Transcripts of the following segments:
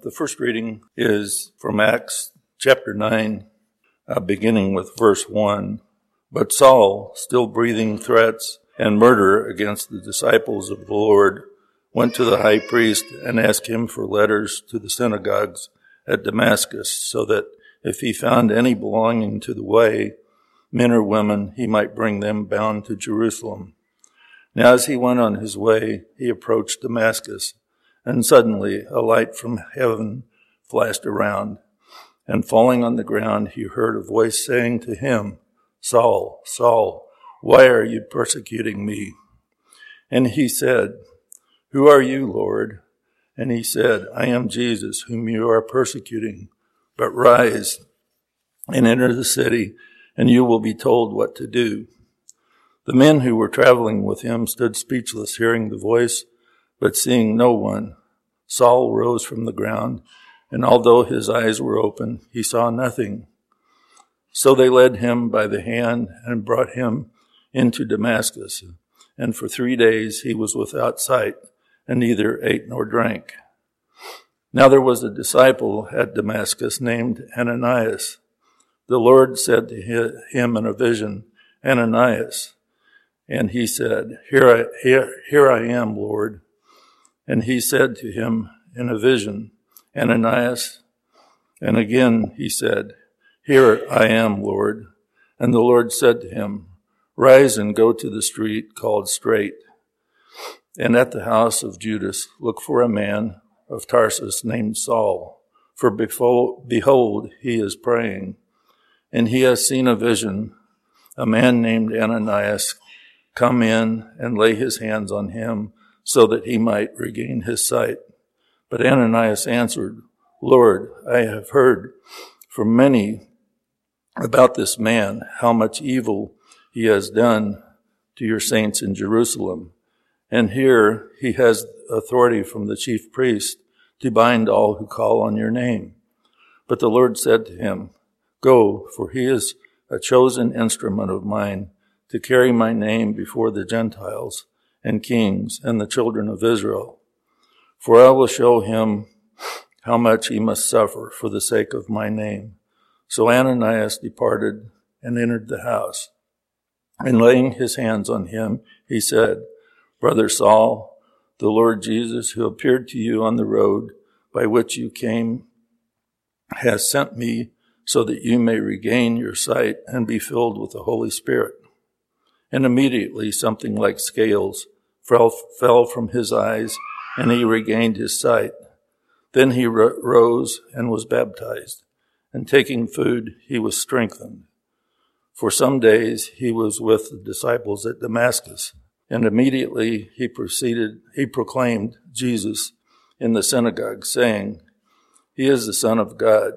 The first reading is from Acts chapter 9, beginning with verse 1. But Saul, still breathing threats and murder against the disciples of the Lord, went to the high priest and asked him for letters to the synagogues at Damascus, so that if he found any belonging to the way, men or women, he might bring them bound to Jerusalem. Now as he went on his way, he approached Damascus, and suddenly a light from heaven flashed around, and falling on the ground, he heard a voice saying to him, Saul, Saul, why are you persecuting me? And he said, Who are you, Lord? And he said, I am Jesus, whom you are persecuting. But rise and enter the city, and you will be told what to do. The men who were traveling with him stood speechless, hearing the voice, but seeing no one. Saul rose from the ground, and although his eyes were open, he saw nothing. So they led him by the hand and brought him into Damascus. And for 3 days he was without sight, and neither ate nor drank. Now there was a disciple at Damascus named Ananias. The Lord said to him in a vision, Ananias. And he said, Here I am, Lord. And he said to him in a vision, Ananias. And again he said, Here I am, Lord. And the Lord said to him, Rise and go to the street called Straight, and at the house of Judas look for a man of Tarsus named Saul, for behold, he is praying. And he has seen a vision, a man named Ananias come in and lay his hands on him so that he might regain his sight. But Ananias answered, Lord, I have heard from many about this man, how much evil he has done to your saints in Jerusalem. And here he has authority from the chief priest to bind all who call on your name. But the Lord said to him, Go, for he is a chosen instrument of mine to carry my name before the Gentiles and kings and the children of Israel. For I will show him how much he must suffer for the sake of my name. So Ananias departed and entered the house. And laying his hands on him, he said, Brother Saul, the Lord Jesus, who appeared to you on the road by which you came, has sent me so that you may regain your sight and be filled with the Holy Spirit. And immediately something like scales fell from his eyes, and he regained his sight. Then he rose and was baptized, and taking food, he was strengthened. For some days he was with the disciples at Damascus, and immediately he proclaimed Jesus in the synagogue, saying, He is the Son of God.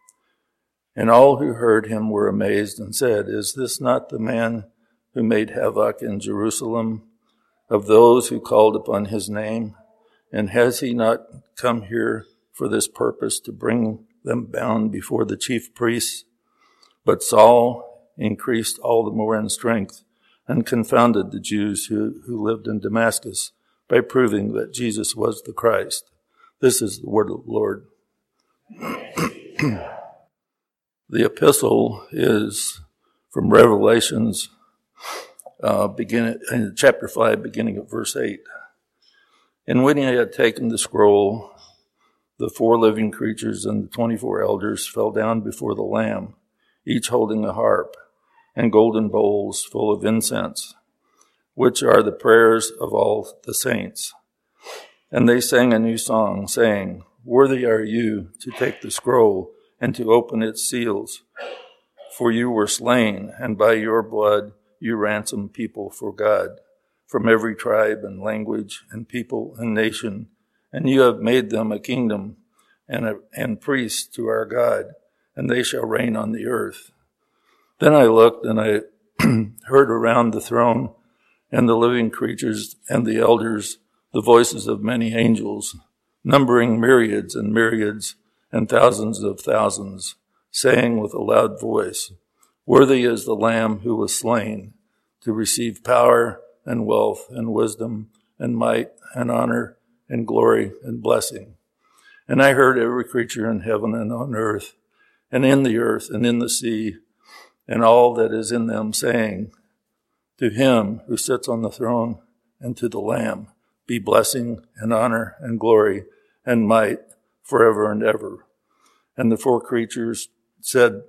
And all who heard him were amazed and said, Is this not the man who made havoc in Jerusalem of those who called upon his name? And has he not come here for this purpose, to bring them bound before the chief priests? But Saul increased all the more in strength and confounded the Jews who lived in Damascus by proving that Jesus was the Christ. This is the word of the Lord. The epistle is from Revelations, beginning in chapter 5, beginning at verse 8. And when he had taken the scroll, the 4 living creatures and the 24 elders fell down before the Lamb, each holding a harp and golden bowls full of incense, which are the prayers of all the saints. And they sang a new song, saying, Worthy are you to take the scroll and to open its seals. For you were slain, and by your blood you ransomed people for God, from every tribe and language and people and nation, and you have made them a kingdom and priests to our God, and they shall reign on the earth. Then I looked, and I heard around the throne and the living creatures and the elders the voices of many angels, numbering myriads and myriads and thousands of thousands, saying with a loud voice, Worthy is the Lamb who was slain to receive power and wealth and wisdom and might and honor and glory and blessing. And I heard every creature in heaven and on earth, and in the earth and in the sea, and all that is in them, saying, to him who sits on the throne and to the Lamb be blessing and honor and glory and might forever and ever. And the four creatures said,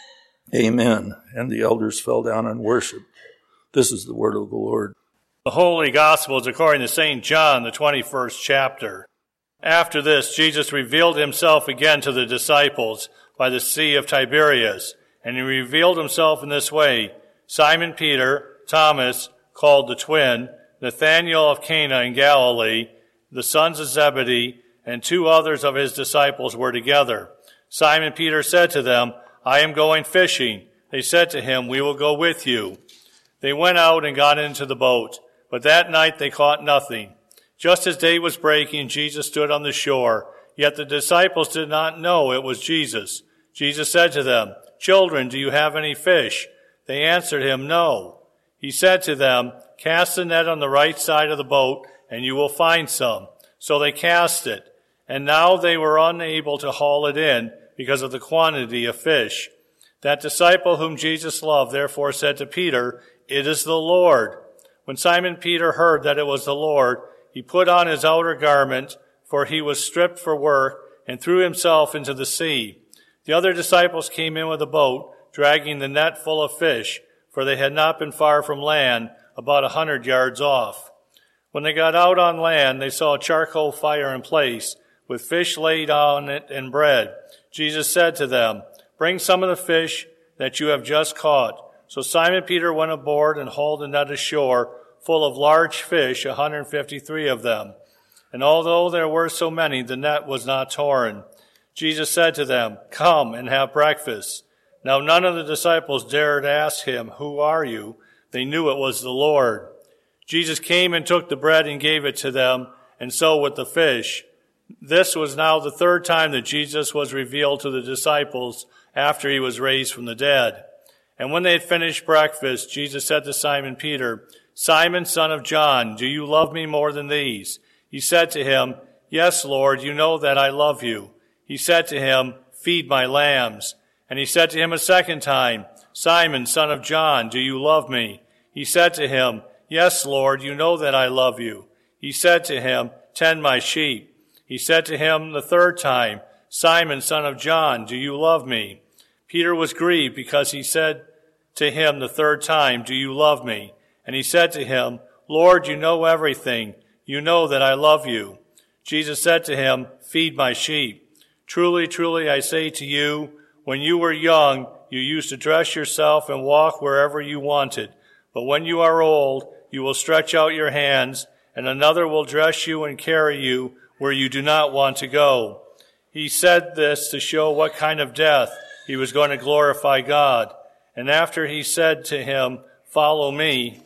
Amen. And the elders fell down and worshiped. This is the word of the Lord. The Holy Gospel is according to St. John, the 21st chapter. After this, Jesus revealed himself again to the disciples by the Sea of Tiberias, and he revealed himself in this way. Simon Peter, Thomas, called the twin, Nathanael of Cana in Galilee, the sons of Zebedee, and two others of his disciples were together. Simon Peter said to them, I am going fishing. They said to him, we will go with you. They went out and got into the boat, but that night they caught nothing. Just as day was breaking, Jesus stood on the shore, yet the disciples did not know it was Jesus. Jesus said to them, Children, do you have any fish? They answered him, No. He said to them, Cast the net on the right side of the boat, and you will find some. So they cast it, and now they were unable to haul it in because of the quantity of fish. That disciple whom Jesus loved therefore said to Peter, It is the Lord. When Simon Peter heard that it was the Lord, he put on his outer garment, for he was stripped for work, and threw himself into the sea. The other disciples came in with a boat, dragging the net full of fish, for they had not been far from land, about 100 yards off. When they got out on land, they saw a charcoal fire in place, with fish laid on it and bread. Jesus said to them, Bring some of the fish that you have just caught. So Simon Peter went aboard and hauled the net ashore, full of large fish, 153 of them. And although there were so many, the net was not torn. Jesus said to them, Come and have breakfast. Now none of the disciples dared ask him, Who are you? They knew it was the Lord. Jesus came and took the bread and gave it to them, and so with the fish. This was now the third time that Jesus was revealed to the disciples after he was raised from the dead. And when they had finished breakfast, Jesus said to Simon Peter, Simon, son of John, do you love me more than these? He said to him, Yes, Lord, you know that I love you. He said to him, Feed my lambs. And he said to him a second time, Simon, son of John, do you love me? He said to him, Yes, Lord, you know that I love you. He said to him, Tend my sheep. He said to him the third time, Simon, son of John, do you love me? Peter was grieved because he said to him the third time, Do you love me? And he said to him, Lord, you know everything. You know that I love you. Jesus said to him, Feed my sheep. Truly, truly, I say to you, when you were young, you used to dress yourself and walk wherever you wanted. But when you are old, you will stretch out your hands, and another will dress you and carry you where you do not want to go. He said this to show what kind of death he was going to glorify God. And after he said to him, Follow me.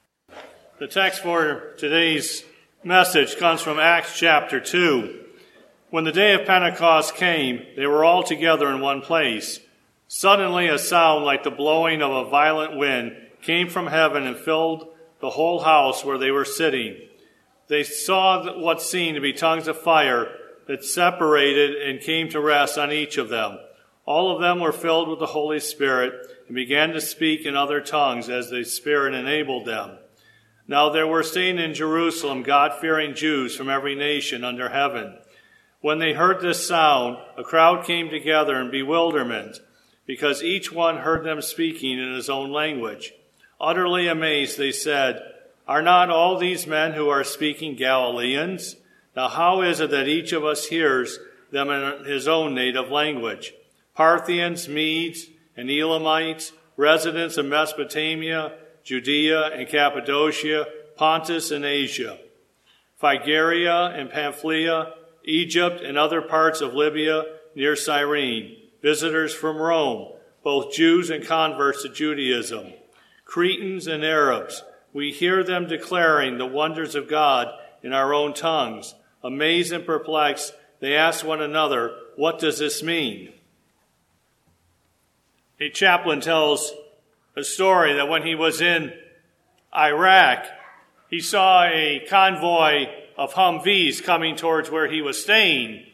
The text for today's message comes from Acts chapter 2. When the day of Pentecost came, they were all together in one place. Suddenly a sound like the blowing of a violent wind came from heaven and filled the whole house where they were sitting. They saw what seemed to be tongues of fire that separated and came to rest on each of them. All of them were filled with the Holy Spirit and began to speak in other tongues as the Spirit enabled them. Now there were staying in Jerusalem God-fearing Jews from every nation under heaven. When they heard this sound, a crowd came together in bewilderment, because each one heard them speaking in his own language. Utterly amazed, they said, Are not all these men who are speaking Galileans? Now how is it that each of us hears them in his own native language? Parthians, Medes, and Elamites, residents of Mesopotamia, Judea and Cappadocia, Pontus and Asia, Phrygia and Pamphylia, Egypt and other parts of Libya near Cyrene, visitors from Rome, both Jews and converts to Judaism, Cretans and Arabs. We hear them declaring the wonders of God in our own tongues. Amazed and perplexed, they ask one another, What does this mean? A chaplain tells a story that when he was in Iraq, he saw a convoy of Humvees coming towards where he was staying.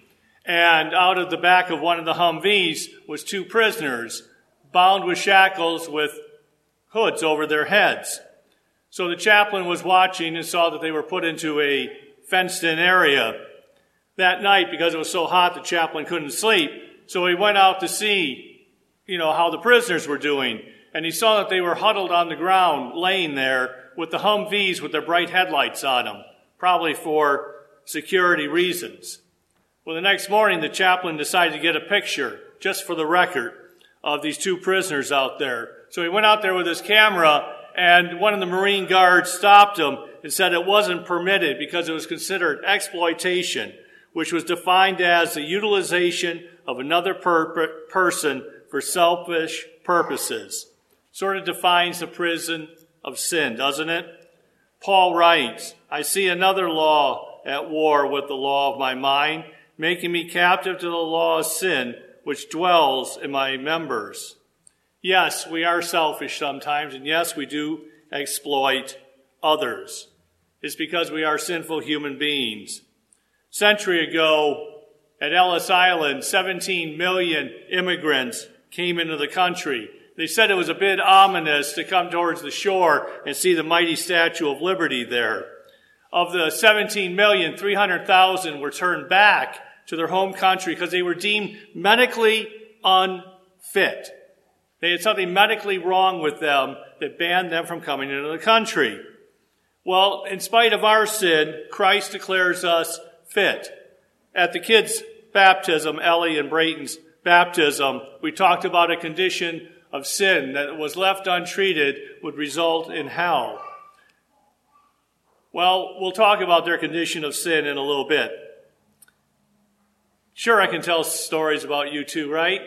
And out of the back of one of the Humvees was two prisoners, bound with shackles with hoods over their heads. So the chaplain was watching and saw that they were put into a fenced-in area. That night, because it was so hot, the chaplain couldn't sleep. So he went out to see, how the prisoners were doing. And he saw that they were huddled on the ground, laying there with the Humvees with their bright headlights on them, probably for security reasons. Well, the next morning, the chaplain decided to get a picture, just for the record, of these two prisoners out there. So he went out there with his camera, and one of the Marine guards stopped him and said it wasn't permitted because it was considered exploitation, which was defined as the utilization of another person for selfish purposes. Sort of defines the prison of sin, doesn't it? Paul writes, I see another law at war with the law of my mind, making me captive to the law of sin, which dwells in my members. Yes, we are selfish sometimes, and yes, we do exploit others. It's because we are sinful human beings. A century ago, at Ellis Island, 17 million immigrants came into the country. They said it was a bit ominous to come towards the shore and see the mighty Statue of Liberty there. Of the 17 million, 300,000 were turned back to their home country because they were deemed medically unfit. They had something medically wrong with them that banned them from coming into the country. Well, in spite of our sin, Christ declares us fit. At the kids' baptism, Ellie and Brayton's baptism, we talked about a condition of sin that was left untreated would result in hell. Well, we'll talk about their condition of sin in a little bit. Sure, I can tell stories about you too, right?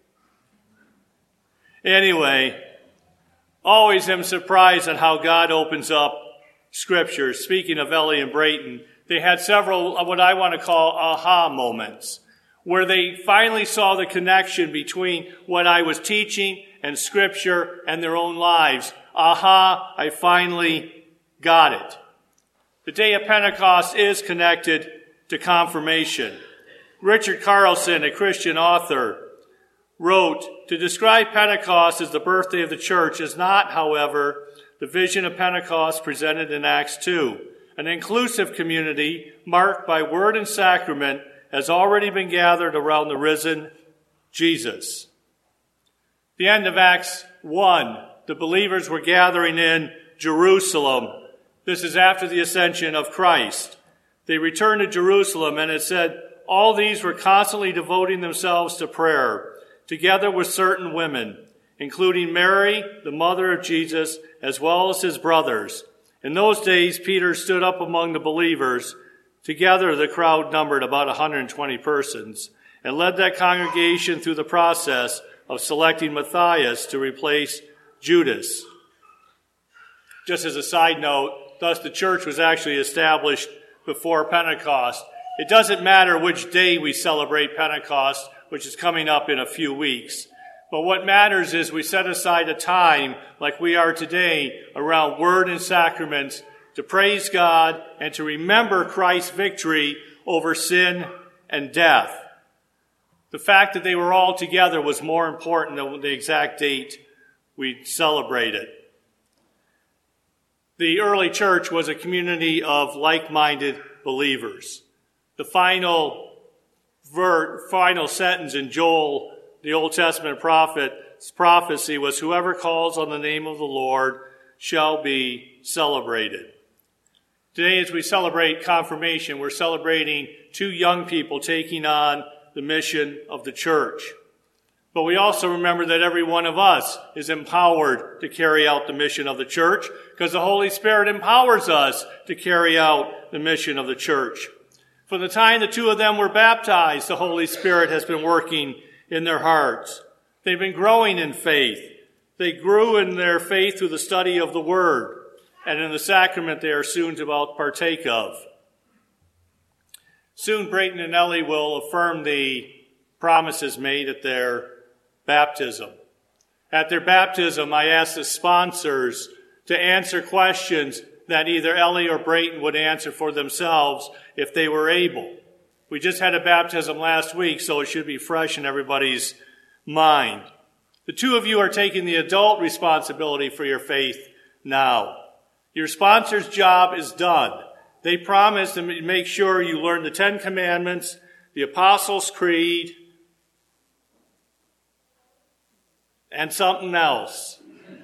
Anyway, always am surprised at how God opens up Scripture. Speaking of Ellie and Brayton, they had several what I want to call aha moments, where they finally saw the connection between what I was teaching and Scripture and their own lives. Aha, I finally got it. The day of Pentecost is connected to confirmation. Richard Carlson, a Christian author, wrote, to describe Pentecost as the birthday of the church is not, however, the vision of Pentecost presented in Acts 2. An inclusive community marked by word and sacrament has already been gathered around the risen Jesus. The end of Acts 1, the believers were gathering in Jerusalem. This is after the ascension of Christ. They returned to Jerusalem, and it said, all these were constantly devoting themselves to prayer, together with certain women, including Mary, the mother of Jesus, as well as his brothers. In those days, Peter stood up among the believers. Together, the crowd numbered about 120 persons, and led that congregation through the process of selecting Matthias to replace Judas. Just as a side note, thus the church was actually established before Pentecost. It doesn't matter which day we celebrate Pentecost, which is coming up in a few weeks. But what matters is we set aside a time like we are today around word and sacraments to praise God and to remember Christ's victory over sin and death. The fact that they were all together was more important than the exact date we celebrated. The early church was a community of like-minded believers. The final sentence in Joel, the Old Testament prophet's prophecy, was whoever calls on the name of the Lord shall be celebrated. Today, as we celebrate confirmation, we're celebrating two young people taking on the mission of the church. But we also remember that every one of us is empowered to carry out the mission of the church because the Holy Spirit empowers us to carry out the mission of the church. From the time the two of them were baptized, the Holy Spirit has been working in their hearts. They've been growing in faith. They grew in their faith through the study of the Word and in the sacrament they are soon to partake of. Soon Brayton and Ellie will affirm the promises made at their baptism. At their baptism, I asked the sponsors to answer questions that either Ellie or Brayton would answer for themselves if they were able. We just had a baptism last week, so it should be fresh in everybody's mind. The two of you are taking the adult responsibility for your faith now. Your sponsor's job is done. They promised to make sure you learn the 10 Commandments, the Apostles' Creed, and something else.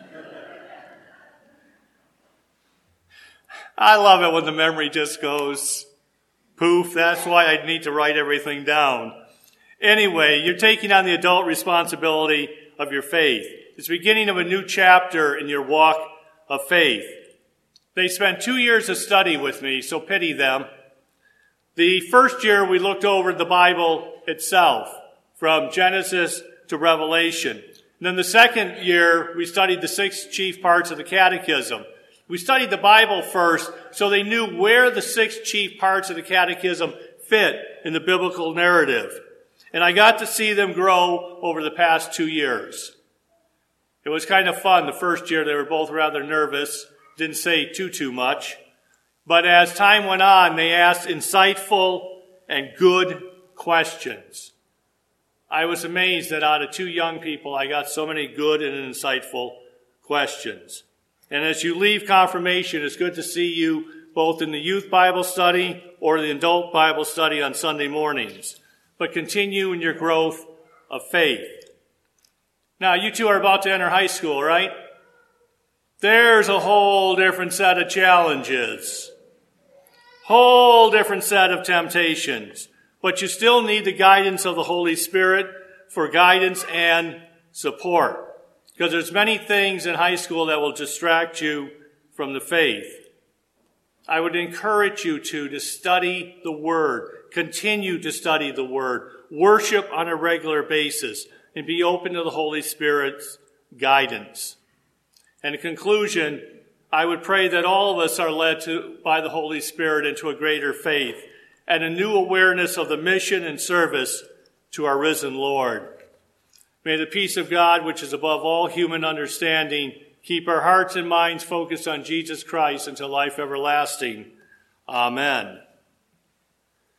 I love it when the memory just goes poof. That's why I need to write everything down. Anyway, you're taking on the adult responsibility of your faith. It's the beginning of a new chapter in your walk of faith. They spent 2 years of study with me, so pity them. The first year we looked over the Bible itself, from Genesis to Revelation. And then the second year we studied the 6 chief parts of the Catechism. We studied the Bible first, so they knew where the 6 chief parts of the Catechism fit in the biblical narrative. And I got to see them grow over the past 2 years. It was kind of fun. The first year they were both rather nervous, didn't say too much. But as time went on, they asked insightful and good questions. I was amazed that out of 2 young people, I got so many good and insightful questions. And as you leave confirmation, it's good to see you both in the youth Bible study or the adult Bible study on Sunday mornings. But continue in your growth of faith. Now, you two are about to enter high school, right? There's a whole different set of challenges. Whole different set of temptations. But you still need the guidance of the Holy Spirit for guidance and support. Because there's many things in high school that will distract you from the faith. I would encourage you to study the Word. Continue to study the Word. Worship on a regular basis. And be open to the Holy Spirit's guidance. And in conclusion, I would pray that all of us are led by the Holy Spirit into a greater faith and a new awareness of the mission and service to our risen Lord. May the peace of God, which is above all human understanding, keep our hearts and minds focused on Jesus Christ until life everlasting. Amen.